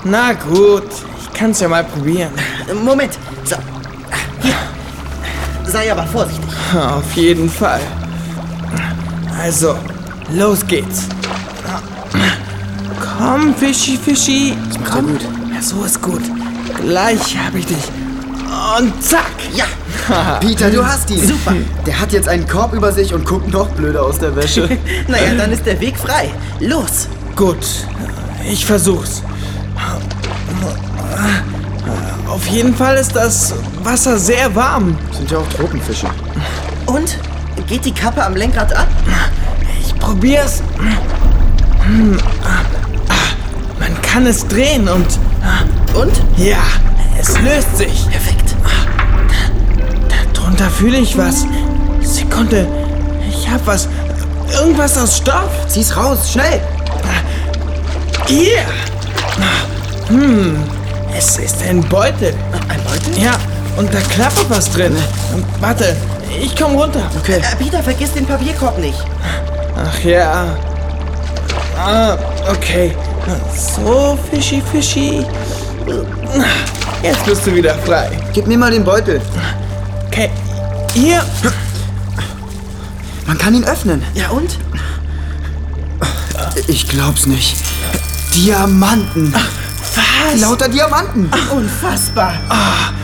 Na gut, ich kann's ja mal probieren. Moment. So. Hier. Sei aber vorsichtig. Auf jeden Fall. Also, los geht's. Komm, Fischi, Fischi. Komm. Gut. Ja, so ist gut. Gleich hab ich dich. Und zack. Ja. Peter, du hast ihn. Super. Der hat jetzt einen Korb über sich und guckt noch blöder aus der Wäsche. Naja, dann ist der Weg frei. Los. Gut, ich versuch's. Auf jeden Fall ist das Wasser sehr warm. Sind ja auch Tropenfische. Und? Geht die Kappe am Lenkrad ab? Ich probier's. Man kann es drehen und... Und? Ja, es löst sich. Perfekt. Darunter fühle ich was. Sekunde, ich hab was. Irgendwas aus Stoff. Zieh's raus, schnell! Hier. Es ist ein Beutel. Ein Beutel? Ja, und da klappert was drin. Warte, ich komm runter. Okay. Peter, vergiss den Papierkorb nicht. Ach ja. Okay. So, Fischi, Fischi. Jetzt bist du wieder frei. Gib mir mal den Beutel. Okay, hier. Man kann ihn öffnen. Ja und? Ich glaub's nicht. Diamanten. Was? Lauter Diamanten. Unfassbar.